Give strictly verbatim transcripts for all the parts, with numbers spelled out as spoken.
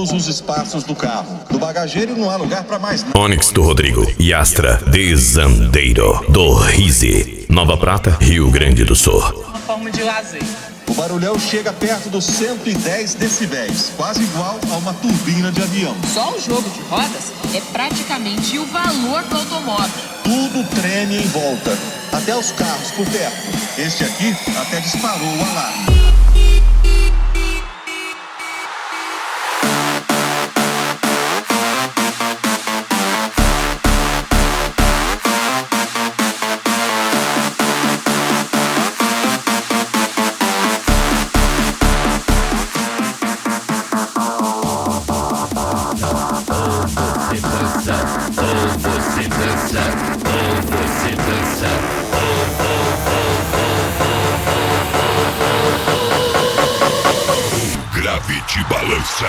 todos os espaços do carro. No bagageiro não há lugar para mais nada. Onix do Rodrigo e Astra Desandeiro do Rise, Nova Prata, Rio Grande do Sul. Uma forma de lazer. O barulhão chega perto dos cento e dez decibéis, quase igual a uma turbina de avião. Só o jogo de rodas é praticamente o valor do automóvel. Tudo treme em volta, até os carros por perto. Este aqui até disparou o alarme. Gravity balança.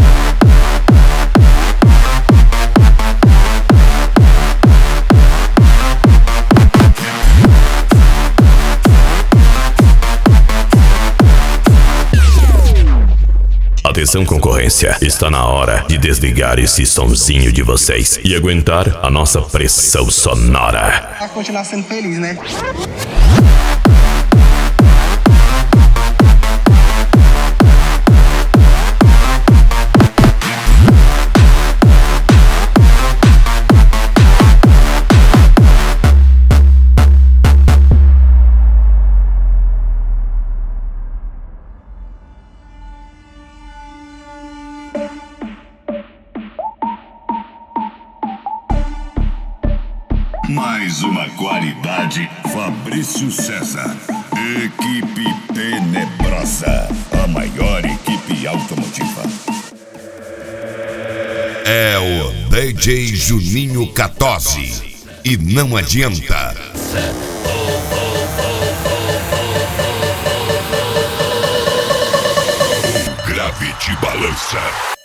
Atenção, concorrência, está na hora de desligar esse sonzinho de vocês e aguentar a nossa pressão sonora. A continuar sendo feliz, né? Mais uma qualidade, Fabrício César. Equipe Tenebrosa, a maior equipe automotiva. É o D J Juninho quatorze. E não adianta. Gravity balança.